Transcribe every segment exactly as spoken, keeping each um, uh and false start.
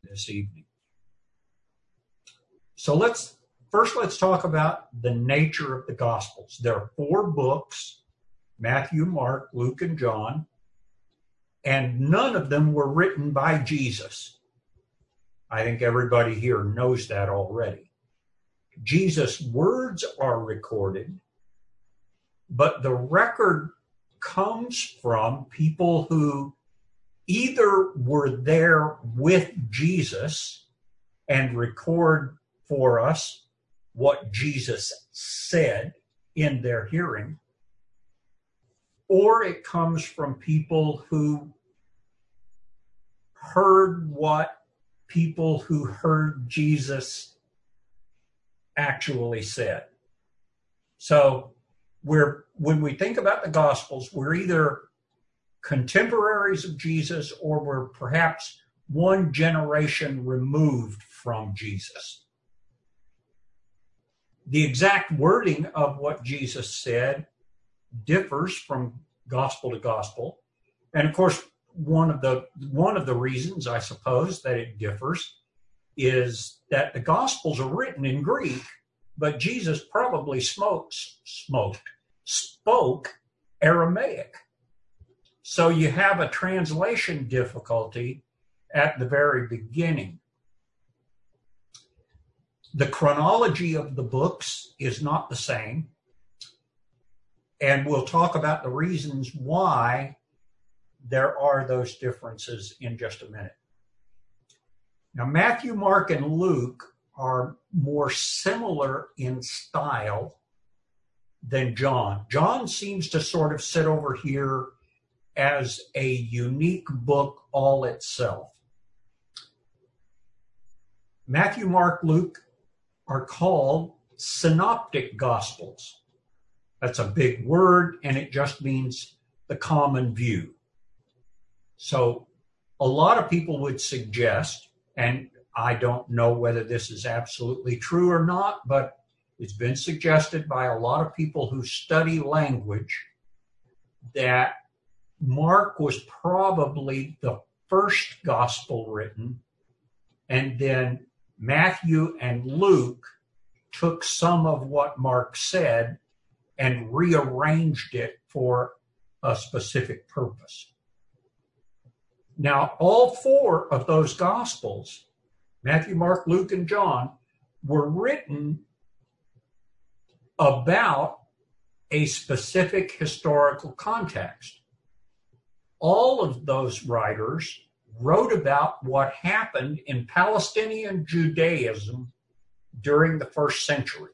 this evening. So let's first let's talk about the nature of the Gospels. There are four books: Matthew, Mark, Luke, and John, and none of them were written by Jesus. I think everybody here knows that already. Jesus' words are recorded, but the record comes from people who either were there with Jesus and record for us what Jesus said in their hearing, or it comes from people who heard what people who heard Jesus actually said. So we're, when we think about the Gospels, we're either contemporaries of Jesus or we're perhaps one generation removed from Jesus. The exact wording of what Jesus said differs from gospel to gospel. And of course, one of the one of the reasons, I suppose, that it differs is that the Gospels are written in Greek, but Jesus probably smokes, smoked, spoke Aramaic. So you have a translation difficulty at the very beginning. The chronology of the books is not the same, and we'll talk about the reasons why there are those differences in just a minute. Now, Matthew, Mark, and Luke are more similar in style than John. John seems to sort of sit over here as a unique book all itself. Matthew, Mark, Luke are called synoptic gospels. That's a big word, and it just means the common view. So a lot of people would suggest, and I don't know whether this is absolutely true or not, but it's been suggested by a lot of people who study language that Mark was probably the first gospel written, and then Matthew and Luke took some of what Mark said and rearranged it for a specific purpose. Now, all four of those Gospels, Matthew, Mark, Luke, and John, were written about a specific historical context. All of those writers wrote about what happened in Palestinian Judaism during the first century.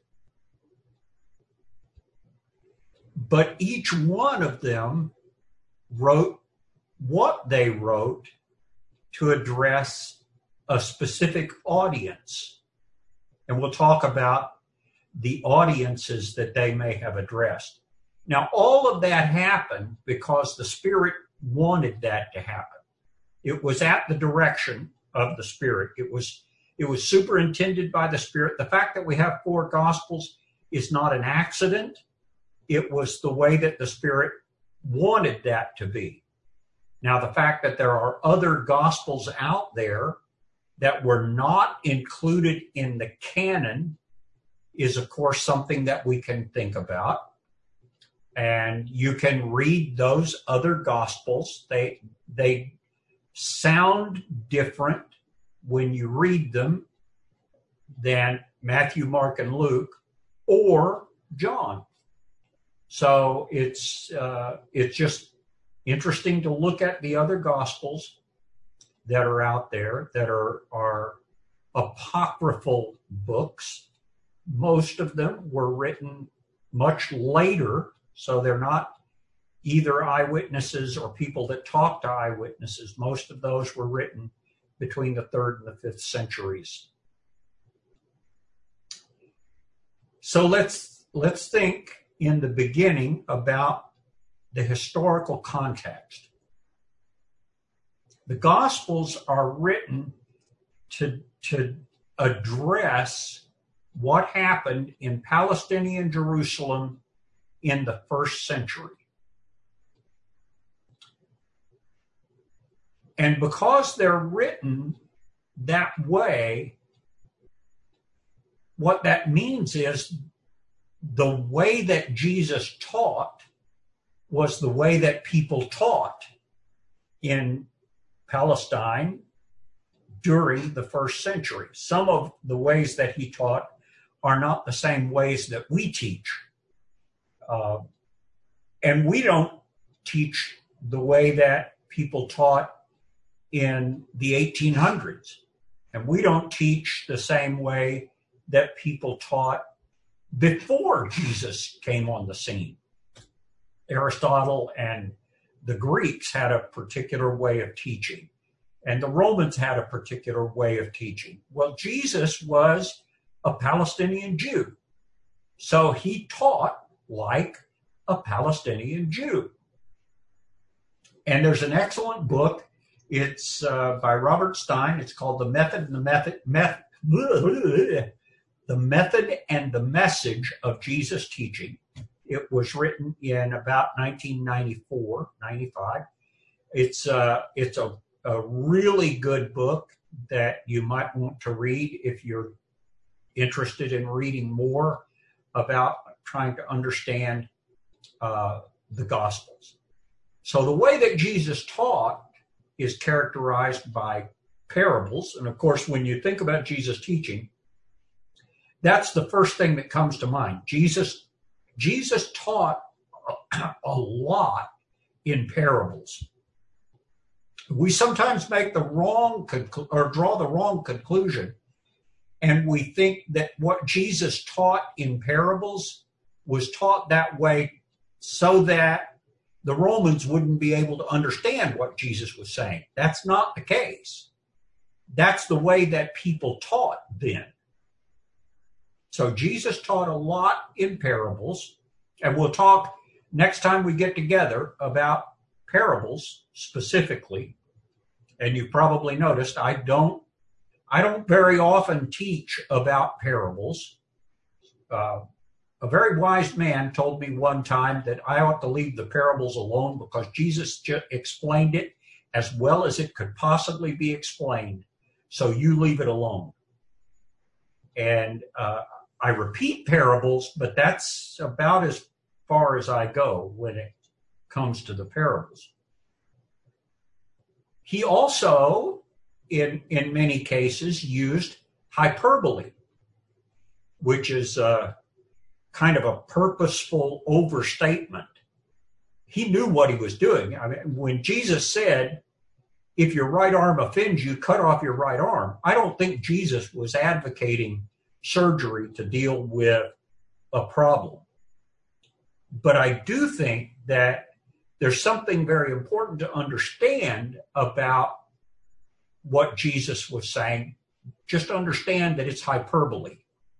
But each one of them wrote what they wrote to address a specific audience. And we'll talk about the audiences that they may have addressed. Now, all of that happened because the Spirit wanted that to happen. It was at the direction of the Spirit. It was, it was superintended by the Spirit. The fact that we have four Gospels is not an accident. It was the way that the Spirit wanted that to be. Now, the fact that there are other Gospels out there that were not included in the canon is, of course, something that we can think about. And you can read those other Gospels. They, they sound different when you read them than Matthew, Mark, and Luke, or John. So it's uh, it's just interesting to look at the other Gospels that are out there that are, are apocryphal books. Most of them were written much later, so they're not either eyewitnesses or people that talk to eyewitnesses. Most of those were written between the third and the fifth centuries. So let's let's think in the beginning about the historical context. The Gospels are written to, to address what happened in Palestinian Jerusalem in the first century. And because they're written that way, what that means is the way that Jesus taught was the way that people taught in Palestine during the first century. Some of the ways that he taught are not the same ways that we teach. Uh, and we don't teach the way that people taught in the eighteen hundreds. And we don't teach the same way that people taught before Jesus came on the scene. Aristotle and the Greeks had a particular way of teaching, and the Romans had a particular way of teaching. Well, Jesus was a Palestinian Jew, so he taught like a Palestinian Jew. And there's an excellent book. It's uh, by Robert Stein. It's called The Method and the Method, Meth, The Method and the Message of Jesus Teaching. It was written in about nineteen ninety-four, ninety-five. It's, uh, it's a, a really good book that you might want to read if you're interested in reading more about trying to understand uh, the Gospels. So the way that Jesus taught is characterized by parables. And of course, when you think about Jesus teaching, that's the first thing that comes to mind. Jesus, Jesus taught a, a lot in parables. We sometimes make the wrong conclu- or draw the wrong conclusion, and we think that what Jesus taught in parables was taught that way so that the Romans wouldn't be able to understand what Jesus was saying. That's not the case. That's the way that people taught then. So Jesus taught a lot in parables, and we'll talk next time we get together about parables specifically. And you've probably noticed I don't I don't very often teach about parables. Uh, a very wise man told me one time that I ought to leave the parables alone because Jesus just explained it as well as it could possibly be explained. So you leave it alone. And uh, I repeat parables, but that's about as far as I go when it comes to the parables. He also, in, in many cases, used hyperbole, which is uh, kind of a purposeful overstatement. He knew what he was doing. I mean, when Jesus said, if your right arm offends you, cut off your right arm, I don't think Jesus was advocating surgery to deal with a problem. But I do think that there's something very important to understand about what Jesus was saying. Just understand that it's hyperbole.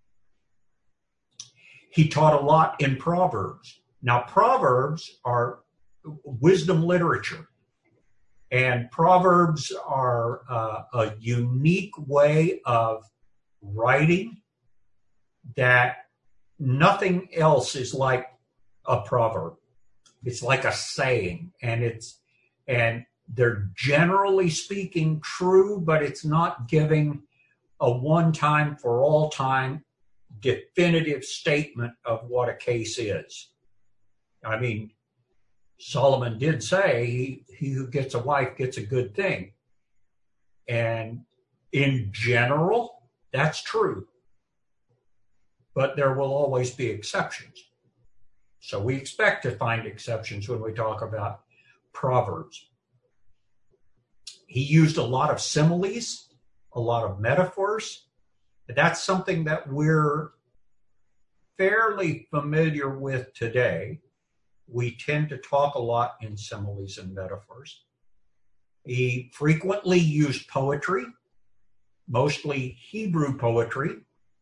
He taught a lot in Proverbs. Now, Proverbs are wisdom literature, and Proverbs are uh, a unique way of writing that nothing else is like a proverb. It's like a saying, and it's and they're generally speaking true, but it's not giving a one-time for all time definitive statement of what a case is. I mean, Solomon did say he, he who gets a wife gets a good thing. And in general, that's true. But there will always be exceptions. So we expect to find exceptions when we talk about Proverbs. He used a lot of similes, a lot of metaphors. That's something that we're fairly familiar with today. We tend to talk a lot in similes and metaphors. He frequently used poetry, mostly Hebrew poetry.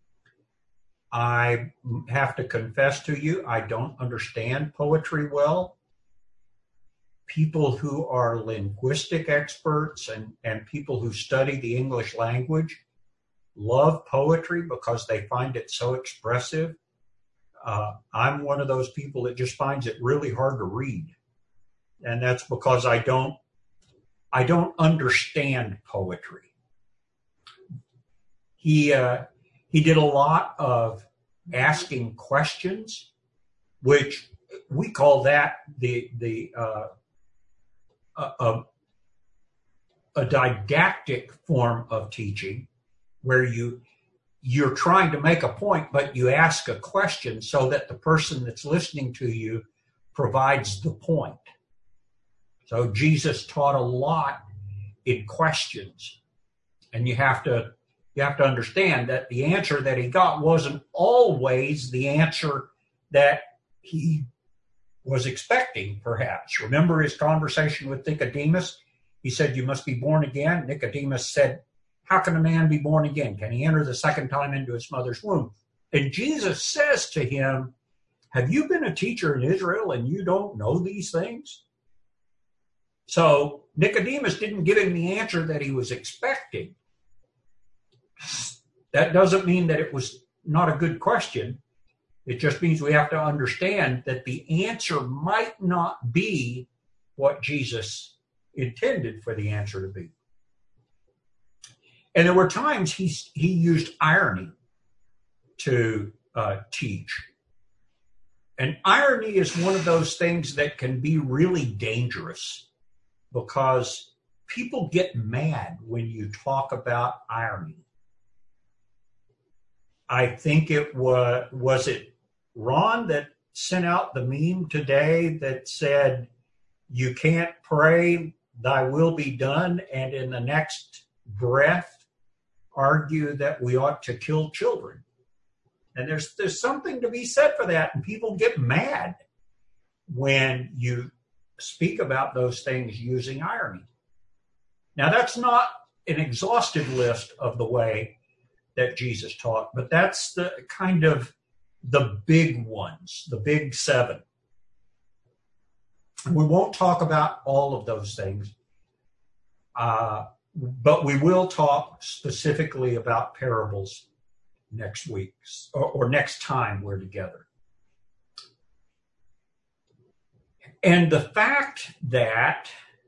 I have to confess to you, I don't understand poetry well. People who are linguistic experts and, and people who study the English language love poetry because they find it so expressive. Uh, I'm one of those people that just finds it really hard to read. And that's because I don't, I don't understand poetry. he uh, he did a lot of asking questions, which we call that the the uh, a, a, a didactic form of teaching, where you you're trying to make a point, but you ask a question so that the person that's listening to you provides the point. So Jesus taught a lot in questions, and you have to you have to understand that the answer that he got wasn't always the answer that he was expecting, perhaps. Remember his conversation with Nicodemus? He said, "You must be born again." Nicodemus said, "How can a man be born again? Can he enter the second time into his mother's womb?" And Jesus says to him, "Have you been a teacher in Israel and you don't know these things?" So Nicodemus didn't give him the answer that he was expecting. That doesn't mean that it was not a good question. It just means we have to understand that the answer might not be what Jesus intended for the answer to be. And there were times he, he used irony to uh, teach. And irony is one of those things that can be really dangerous, because people get mad when you talk about irony. I think it was, was it Ron that sent out the meme today that said, "You can't pray, thy will be done," and in the next breath argue that we ought to kill children. And there's there's something to be said for that, and people get mad when you speak about those things using irony. Now, that's not an exhaustive list of the way that Jesus taught, but that's the kind of the big ones, the big seven. We won't talk about all of those things, uh, but we will talk specifically about parables next week, or, or next time we're together. And the fact that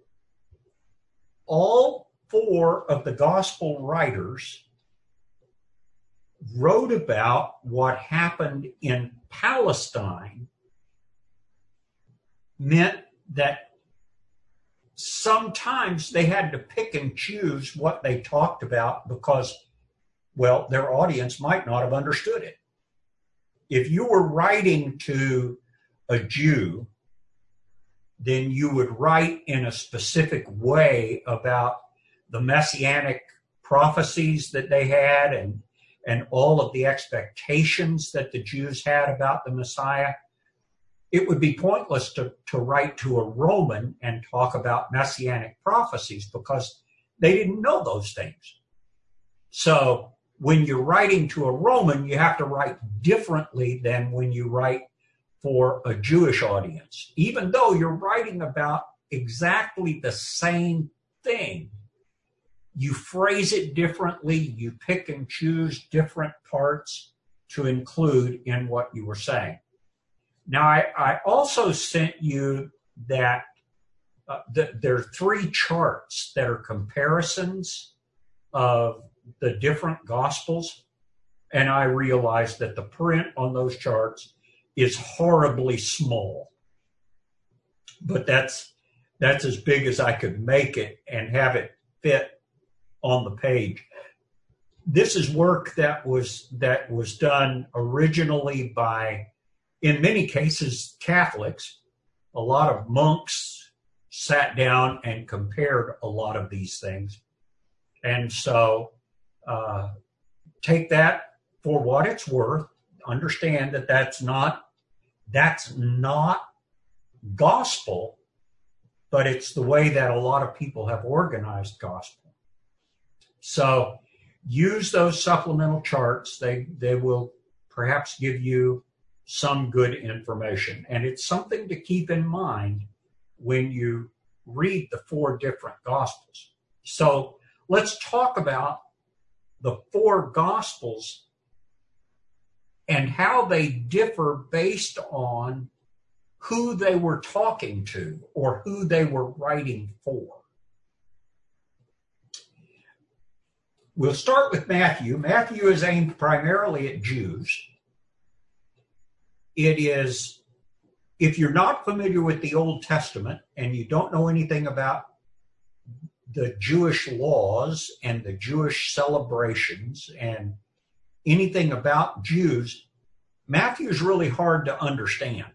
all four of the gospel writers wrote about what happened in Palestine meant that sometimes they had to pick and choose what they talked about because, well, their audience might not have understood it. If you were writing to a Jew, then you would write in a specific way about the messianic prophecies that they had and, and all of the expectations that the Jews had about the Messiah. It would be pointless to, to write to a Roman and talk about messianic prophecies because they didn't know those things. So when you're writing to a Roman, you have to write differently than when you write for a Jewish audience, even though you're writing about exactly the same thing. You phrase it differently, you pick and choose different parts to include in what you were saying. Now, I, I also sent you that uh, the, there are three charts that are comparisons of the different Gospels, and I realized that the print on those charts is horribly small. But that's that's as big as I could make it and have it fit on the page. This is work that was that was done originally by, in many cases, Catholics. A lot of monks sat down and compared a lot of these things. And so uh, take that for what it's worth. Understand that that's not that's not gospel, but it's the way that a lot of people have organized gospel. So use those supplemental charts. They they will perhaps give you some good information. And it's something to keep in mind when you read the four different gospels. So let's talk about the four gospels and how they differ based on who they were talking to or who they were writing for. we'll start with Matthew. Matthew is aimed primarily at Jews. It is, if you're not familiar with the Old Testament and you don't know anything about the Jewish laws and the Jewish celebrations and anything about Jews, Matthew is really hard to understand.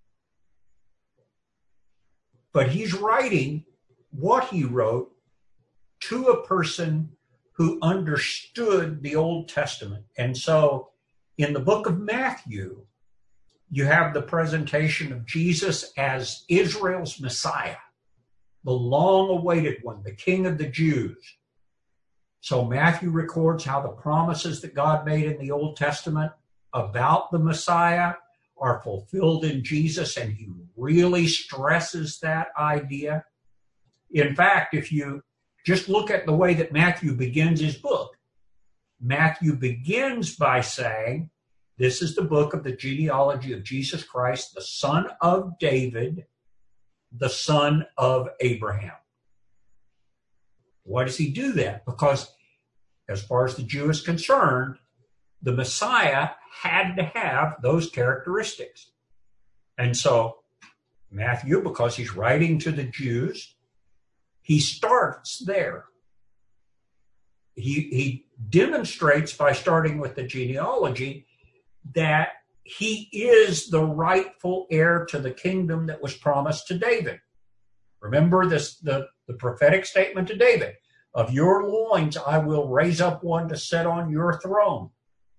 But he's writing what he wrote to a person who understood the Old Testament. And so in the book of Matthew, you have the presentation of Jesus as Israel's Messiah, the long-awaited one, the King of the Jews. So Matthew records how the promises that God made in the Old Testament about the Messiah are fulfilled in Jesus, and he really stresses that idea. In fact, if you just look at the way that Matthew begins his book, Matthew begins by saying, this is the book of the genealogy of Jesus Christ, the son of David, the son of Abraham. Why does he do that? Because as far as the Jew is concerned, the Messiah had to have those characteristics. And so Matthew, because he's writing to the Jews, he starts there. He, he demonstrates by starting with the genealogy that he is the rightful heir to the kingdom that was promised to David. Remember this, the, the prophetic statement to David, of your loins I will raise up one to sit on your throne.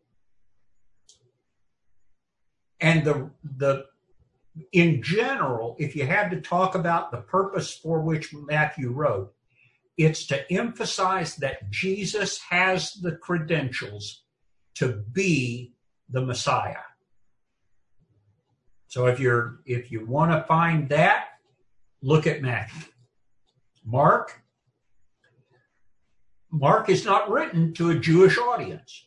And the, the, in general, if you had to talk about the purpose for which Matthew wrote, it's to emphasize that Jesus has the credentials to be the Messiah. So if you're, if you want to find that, look at Matthew. Mark, Mark is not written to a Jewish audience.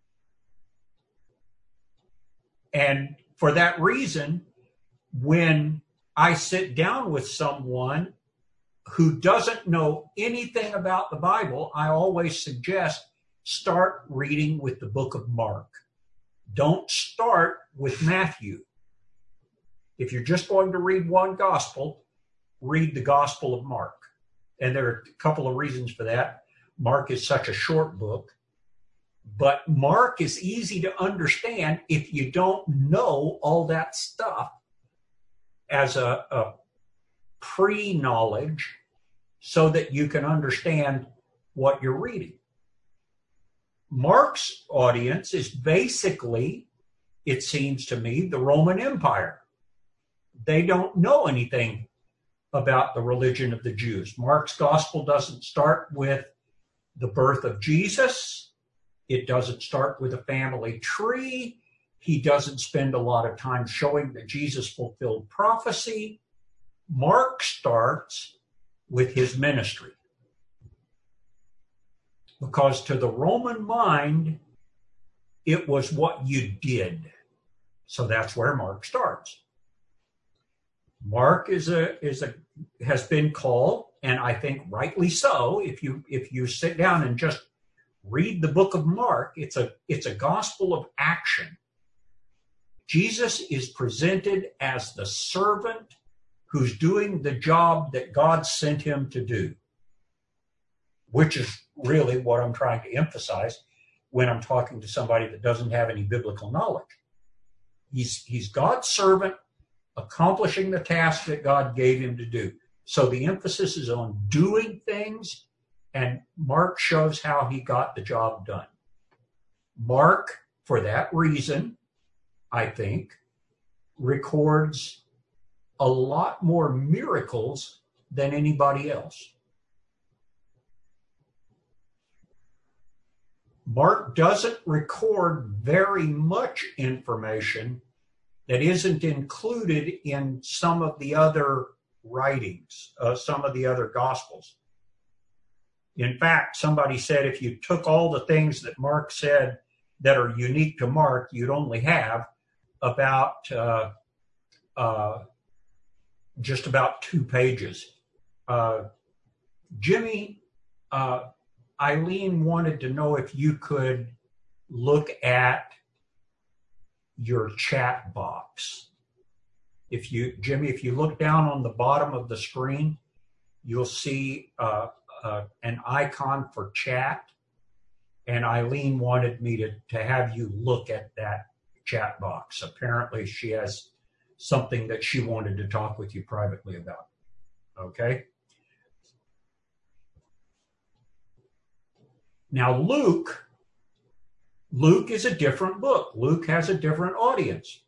And for that reason, when I sit down with someone who doesn't know anything about the Bible, I always suggest start reading with the book of Mark. Don't start with Matthew. If you're just going to read one gospel, read the Gospel of Mark. And there are a couple of reasons for that. Mark is such a short book. But Mark is easy to understand if you don't know all that stuff as a, a pre-knowledge so that you can understand what you're reading. Mark's audience is basically, it seems to me, the Roman Empire. They don't know anything about the religion of the Jews. Mark's gospel doesn't start with the birth of Jesus. It doesn't start with a family tree. He doesn't spend a lot of time showing that Jesus fulfilled prophecy. Mark starts with his ministry. Because to the Roman mind, it was what you did. So that's where Mark starts. Mark is a is a has been called, and I think rightly so, if you if you sit down and just read the book of Mark, it's a it's a gospel of action. Jesus is presented as the servant who's doing the job that God sent him to do, which is really what I'm trying to emphasize when I'm talking to somebody that doesn't have any biblical knowledge. He's he's God's servant accomplishing the task that God gave him to do. So the emphasis is on doing things, and Mark shows how he got the job done. Mark, for that reason, I think, records a lot more miracles than anybody else. Mark doesn't record very much information that isn't included in some of the other writings, uh, some of the other gospels. In fact, somebody said if you took all the things that Mark said that are unique to Mark, you'd only have about uh, uh, just about two pages. Uh, Jimmy, uh, Eileen wanted to know if you could look at your chat box. If you, Jimmy, if you look down on the bottom of the screen, you'll see uh, uh, an icon for chat. And Eileen wanted me to, to have you look at that chat box. Apparently she has something that she wanted to talk with you privately about. Okay? Now Luke, Luke is a different book. Luke has a different audience.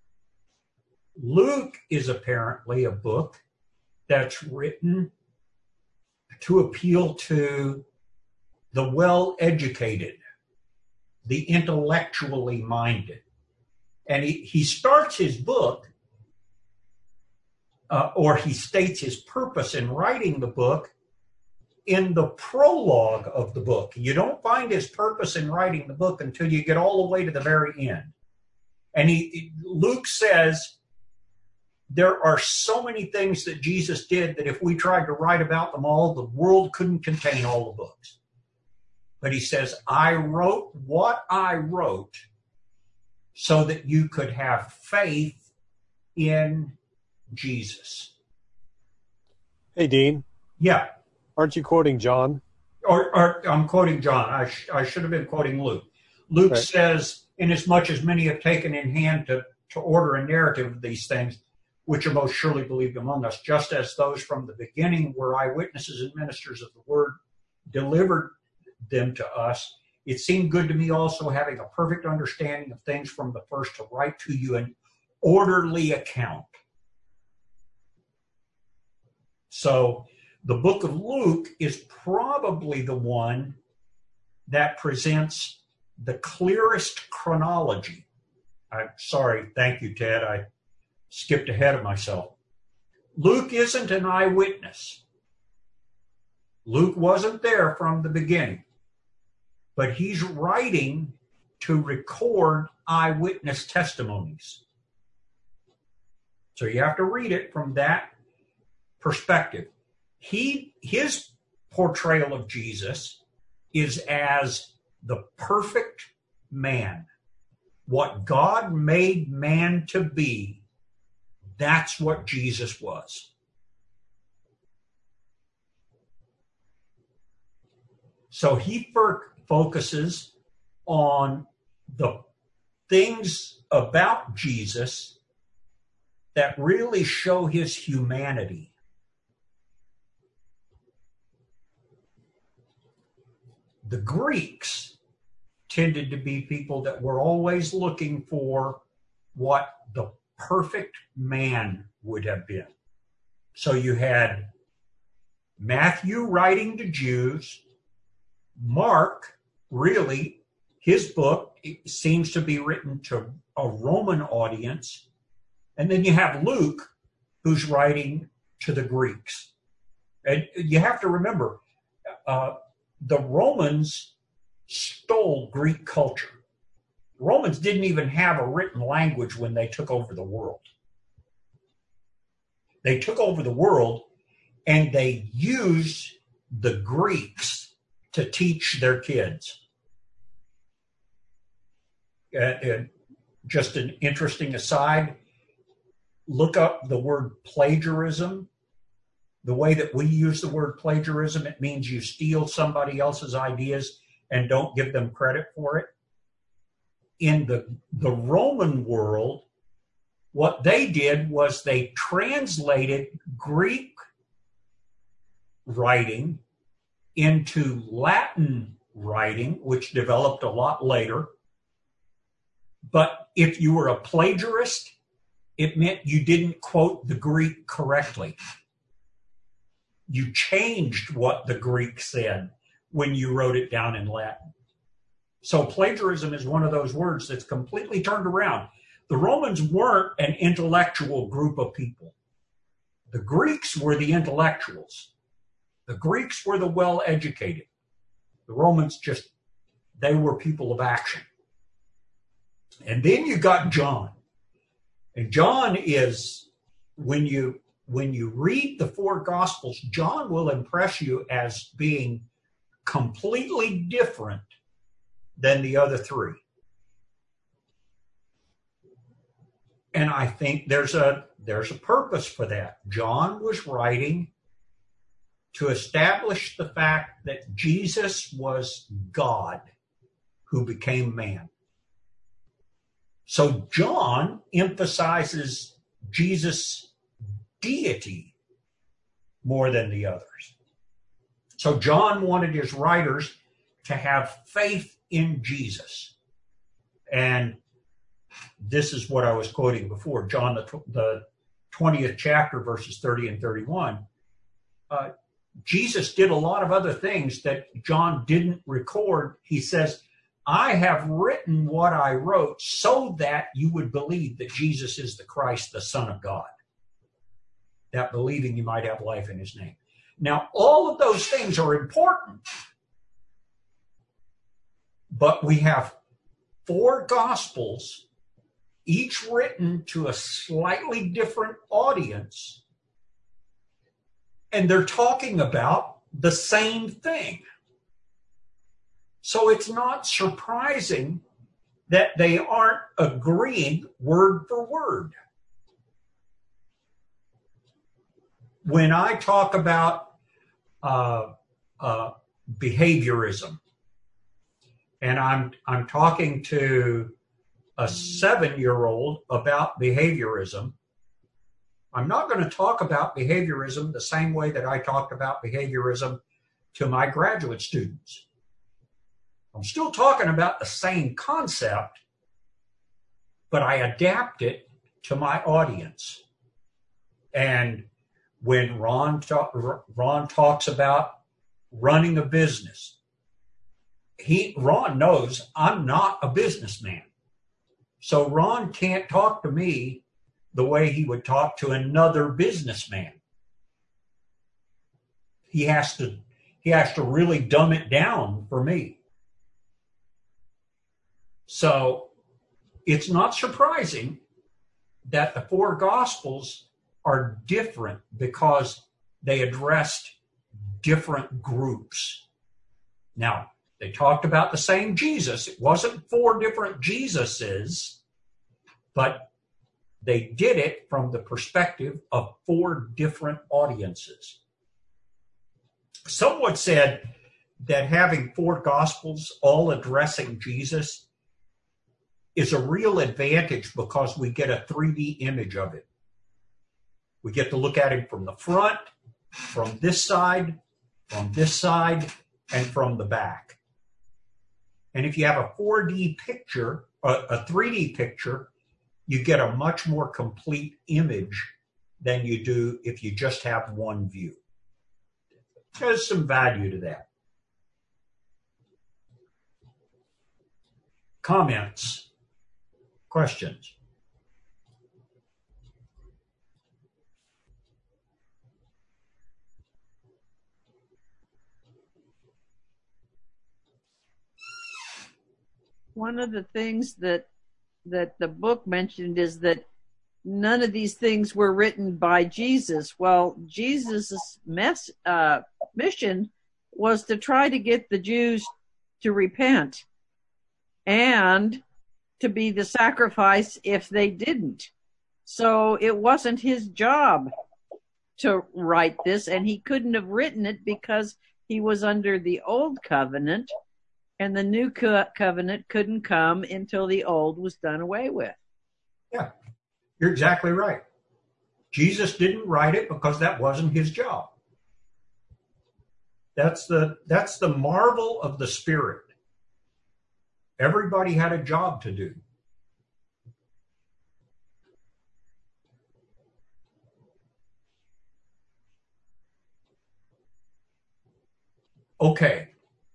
Luke is apparently a book that's written to appeal to the well-educated, the intellectually minded. And he, he starts his book, uh, or he states his purpose in writing the book in the prologue of the book. You don't find his purpose in writing the book until you get all the way to the very end. And he, Luke says, there are so many things that Jesus did that if we tried to write about them all, the world couldn't contain all the books. But he says, I wrote what I wrote so that you could have faith in Jesus. Hey, Dean. Yeah. Aren't you quoting John? Or, or I'm quoting John. I, sh- I should have been quoting Luke. Luke Right. says, inasmuch as many have taken in hand to, to order a narrative of these things, which are most surely believed among us, just as those from the beginning were eyewitnesses and ministers of the word, delivered them to us, it seemed good to me also, having a perfect understanding of things from the first, to write to you an orderly account. So the book of Luke is probably the one that presents the clearest chronology. I'm sorry, thank you, Ted. I skipped ahead of myself. Luke isn't an eyewitness. Luke wasn't there from the beginning, but he's writing to record eyewitness testimonies. So you have to read it from that perspective. He, his portrayal of Jesus is as the perfect man. What God made man to be, that's what Jesus was. So he for, focuses on the things about Jesus that really show his humanity. The Greeks tended to be people that were always looking for what the perfect man would have been. So you had Matthew writing to Jews. Mark, really, his book seems to be written to a Roman audience. And then you have Luke, who's writing to the Greeks. And you have to remember, uh, the Romans stole Greek culture. Romans didn't even have a written language when they took over the world. They took over the world and they used the Greeks to teach their kids. Uh, and just an interesting aside, look up the word plagiarism. The way that we use the word plagiarism, it means you steal somebody else's ideas and don't give them credit for it. In the, the Roman world, what they did was they translated Greek writing into Latin writing, which developed a lot later. But if you were a plagiarist, it meant you didn't quote the Greek correctly. You changed what the Greek said when you wrote it down in Latin. So plagiarism is one of those words that's completely turned around. The Romans weren't an intellectual group of people. The Greeks were the intellectuals. The Greeks were the well-educated. The Romans just, they were people of action. And then you got John. And John is, when you when you read the four Gospels, John will impress you as being completely different than the other three. And I think there's a there's a purpose for that. John was writing to establish the fact that Jesus was God who became man. So John emphasizes Jesus' deity more than the others. So John wanted his writers to have faith in Jesus. And this is what I was quoting before, John, the, the twentieth chapter, verses thirty and thirty-one. Uh, Jesus did a lot of other things that John didn't record. He says, I have written what I wrote so that you would believe that Jesus is the Christ, the Son of God. That believing you might have life in his name. Now, all of those things are important. But we have four Gospels, each written to a slightly different audience, and they're talking about the same thing. So it's not surprising that they aren't agreeing word for word. When I talk about uh, uh, behaviorism, and I'm I'm talking to a seven-year-old about behaviorism, I'm not going to talk about behaviorism the same way that I talked about behaviorism to my graduate students. I'm still talking about the same concept, but I adapt it to my audience. And when Ron, ta- Ron talks about running a business, he Ron knows I'm not a businessman. So Ron can't talk to me the way he would talk to another businessman. He has to he has to really dumb it down for me. So it's not surprising that the four Gospels are different because they addressed different groups. Now, they talked about the same Jesus. It wasn't four different Jesuses, but they did it from the perspective of four different audiences. Someone said that having four Gospels all addressing Jesus is a real advantage because we get a three D image of it. We get to look at him from the front, from this side, from this side, and from the back. And if you have a four D picture, a three D picture, you get a much more complete image than you do if you just have one view. There's some value to that. Comments? Questions? One of the things that that the book mentioned is that none of these things were written by Jesus. Well, Jesus' mess, uh, mission was to try to get the Jews to repent and to be the sacrifice if they didn't. So it wasn't his job to write this, and he couldn't have written it because he was under the old covenant, and the new co- covenant couldn't come until the old was done away with. Yeah, you're exactly right. Jesus didn't write it because that wasn't his job. That's the that's the marvel of the Spirit. Everybody had a job to do. Okay.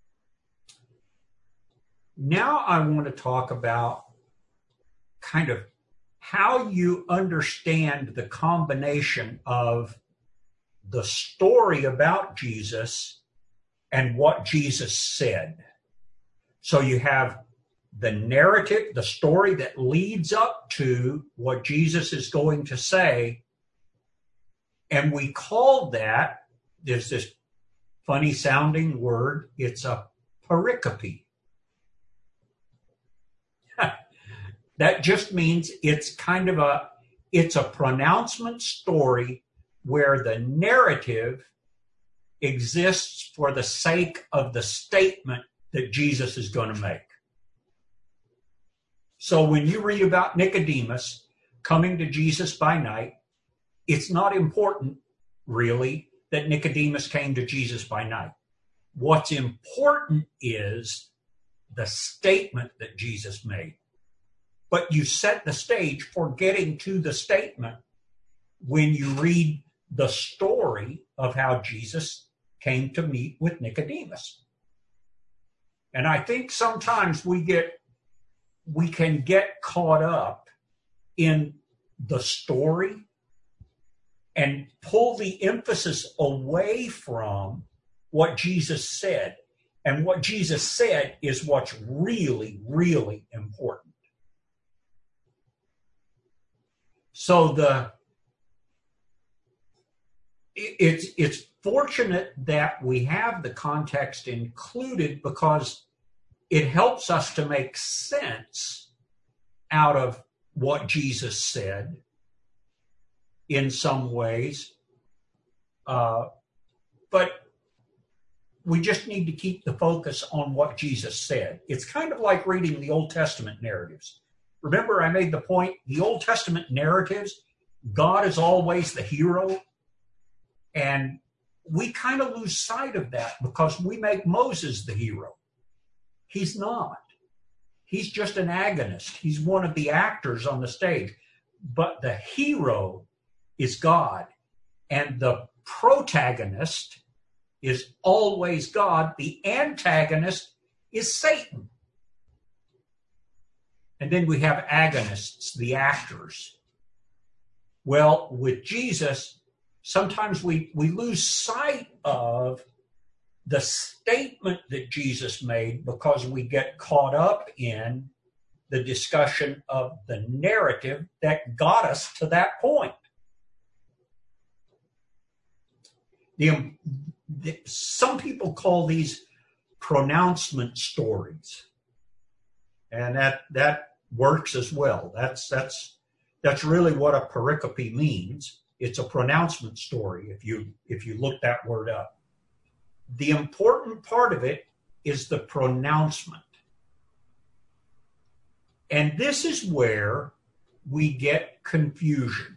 Now I want to talk about kind of how you understand the combination of the story about Jesus and what Jesus said. So you have the narrative, the story that leads up to what Jesus is going to say, and we call that, there's this funny sounding word. It's a pericope. That just means it's kind of a, it's a pronouncement story where the narrative exists for the sake of the statement that Jesus is going to make. So when you read about Nicodemus coming to Jesus by night, it's not important, really, that Nicodemus came to Jesus by night. What's important is the statement that Jesus made. But you set the stage for getting to the statement when you read the story of how Jesus came to meet with Nicodemus. And I think sometimes we get, we can get caught up in the story and pull the emphasis away from what Jesus said. And what Jesus said is what's really, really important. So the it's it's fortunate that we have the context included because it helps us to make sense out of what Jesus said in some ways. Uh, but we just need to keep the focus on what Jesus said. It's kind of like reading the Old Testament narratives. Remember, I made the point, the Old Testament narratives, God is always the hero. And we kind of lose sight of that because we make Moses the hero. He's not. He's just an agonist. He's one of the actors on the stage. But the hero is God. And the protagonist is always God. The antagonist is Satan. And then we have agonists, the actors. Well, with Jesus, sometimes we, we lose sight of the statement that Jesus made because we get caught up in the discussion of the narrative that got us to that point. The, the, some people call these pronouncement stories. And that that works as well. That's that's that's really what a pericope means. It's a pronouncement story if you if you look that word up. The important part of it is the pronouncement. And this is where we get confusion.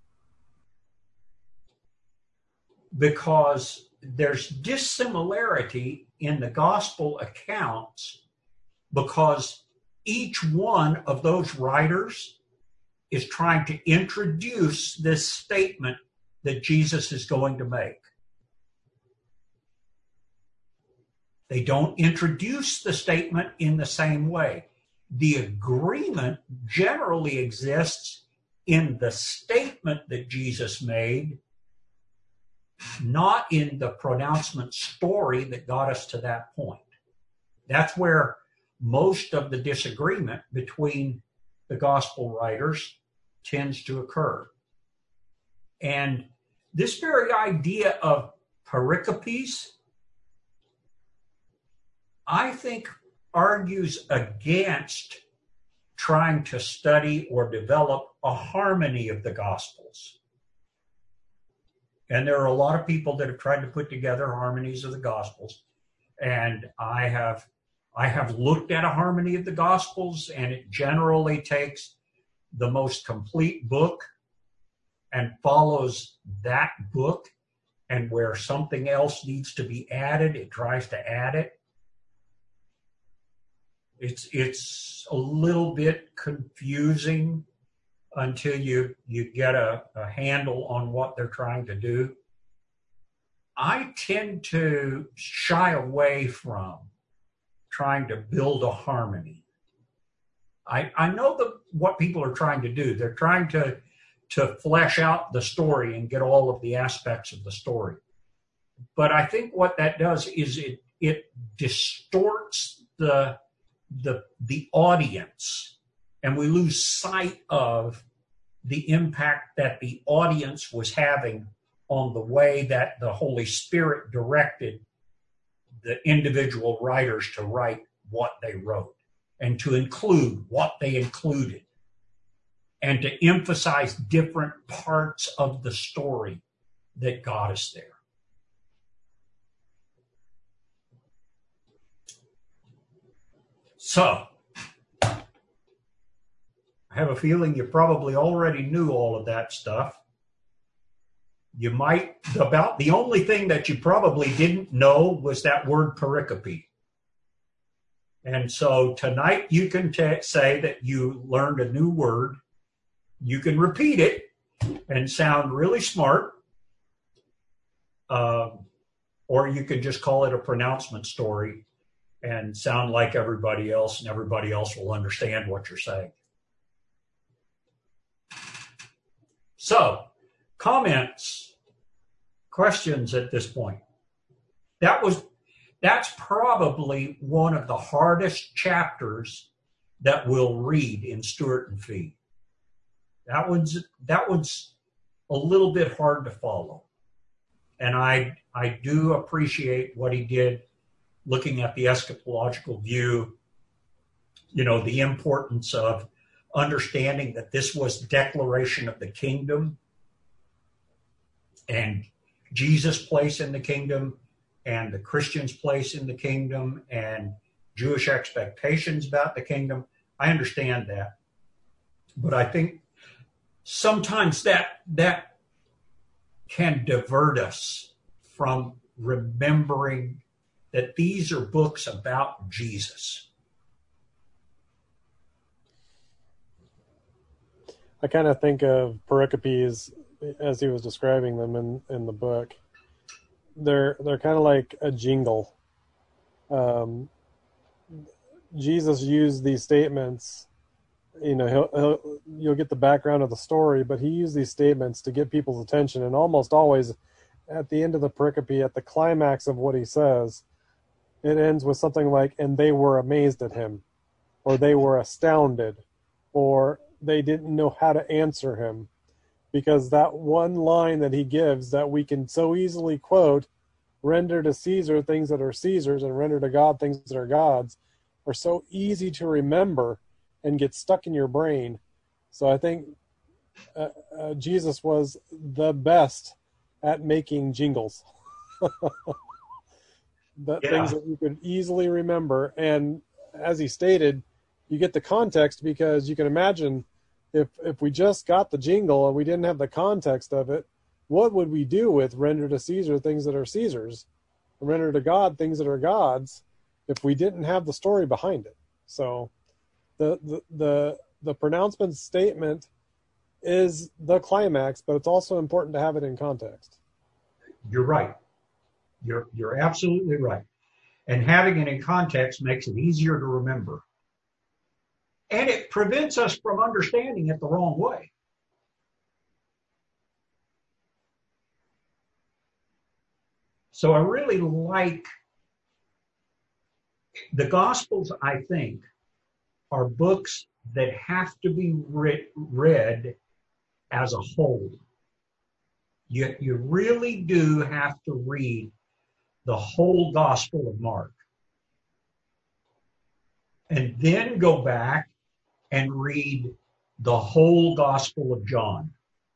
Because there's dissimilarity in the gospel accounts because each one of those writers is trying to introduce this statement that Jesus is going to make. They don't introduce the statement in the same way. The agreement generally exists in the statement that Jesus made, not in the pronouncement story that got us to that point. That's where most of the disagreement between the gospel writers tends to occur. And this very idea of pericopes, I think, argues against trying to study or develop a harmony of the Gospels. And there are a lot of people that have tried to put together harmonies of the Gospels. And I have I have looked at a harmony of the Gospels, and it generally takes the most complete book and follows that book, and where something else needs to be added, it tries to add it. It's it's a little bit confusing until you, you get a, a handle on what they're trying to do. I tend to shy away from trying to build a harmony. I, I know the, what people are trying to do. They're trying to, to flesh out the story and get all of the aspects of the story. But I think what that does is it it distorts the the the audience, and we lose sight of the impact that the audience was having on the way that the Holy Spirit directed the individual writers to write what they wrote and to include what they included and to emphasize different parts of the story that got us there. So, I have a feeling you probably already knew all of that stuff. You might, about the only thing that you probably didn't know was that word pericope. And so tonight you can t- say that you learned a new word. You can repeat it and sound really smart. Um, or you can just call it a pronouncement story and sound like everybody else, and everybody else will understand what you're saying. So, comments, questions at this point. That was, that's probably one of the hardest chapters that we'll read in Stuart and Fee. That one's, that one's a little bit hard to follow. And I, I do appreciate what he did looking at the eschatological view, you know, the importance of understanding that this was declaration of the kingdom and Jesus' place in the kingdom and the Christians' place in the kingdom and Jewish expectations about the kingdom. I understand that. But I think sometimes that that can divert us from remembering that these are books about Jesus. I kind of think of pericopes as he was describing them in, in the book. They're they're kind of like a jingle. Um, Jesus used these statements. You know, he'll, he'll you'll get the background of the story, but he used these statements to get people's attention. And almost always, at the end of the pericope, at the climax of what he says, it ends with something like, "And they were amazed at him," or "They were astounded," or "They didn't know how to answer him," because that one line that he gives that we can so easily quote, "Render to Caesar things that are Caesar's and render to God things that are God's," are so easy to remember and get stuck in your brain. So I think uh, uh, Jesus was the best at making jingles. That yeah. Things that you could easily remember. And as he stated, you get the context, because you can imagine if if we just got the jingle and we didn't have the context of it, what would we do with "Render to Caesar things that are Caesar's, and render to God things that are God's," if we didn't have the story behind it? So the the the, the pronouncement statement is the climax, but it's also important to have it in context. You're right. You're you're absolutely right. And having it in context makes it easier to remember. And it prevents us from understanding it the wrong way. So I really like the Gospels, I think, are books that have to be re- read as a whole. You, you really do have to read the whole Gospel of Mark. And then go back and read the whole Gospel of John.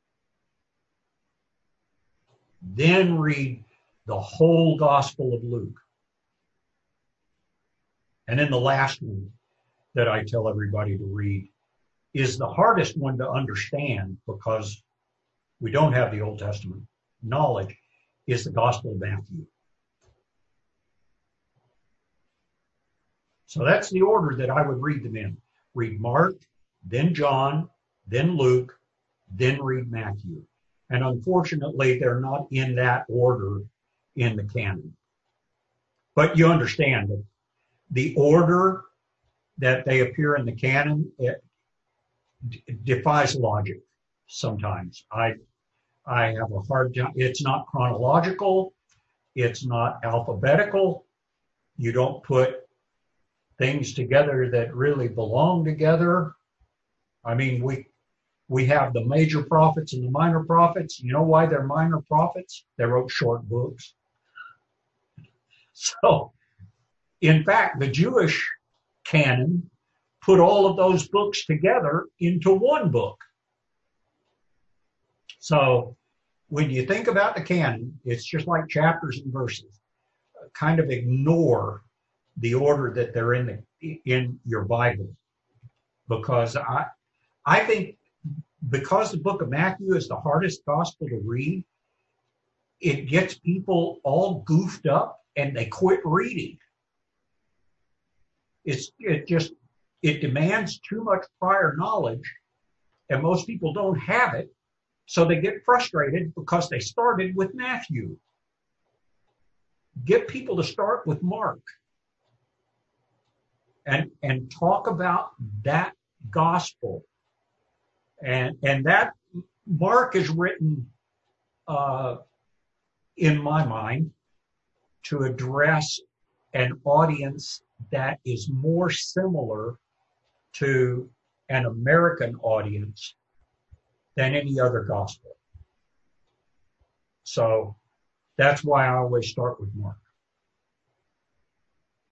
Then read the whole Gospel of Luke. And then the last one that I tell everybody to read is the hardest one to understand, because we don't have the Old Testament knowledge, is the Gospel of Matthew. So that's the order that I would read them in. Read Mark, then John, then Luke, then read Matthew. And unfortunately, they're not in that order in the canon. But you understand that the order that they appear in the canon, it d- defies logic sometimes. I I have a hard time. It's not chronological. It's not alphabetical. You don't put things together that really belong together. I mean, we we have the major prophets and the minor prophets. You know why they're minor prophets? They wrote short books. So, in fact, the Jewish canon put all of those books together into one book. So, when you think about the canon, it's just like chapters and verses. Kind of ignore the order that they're in the, in your Bible, because I I think because the book of Matthew is the hardest gospel to read, it gets people all goofed up and they quit reading. It's it just it demands too much prior knowledge, and most people don't have it, so they get frustrated because they started with Matthew. Get people to start with Mark and and talk about that gospel. And and that Mark is written, uh, in my mind, to address an audience that is more similar to an American audience than any other gospel. So that's why I always start with Mark.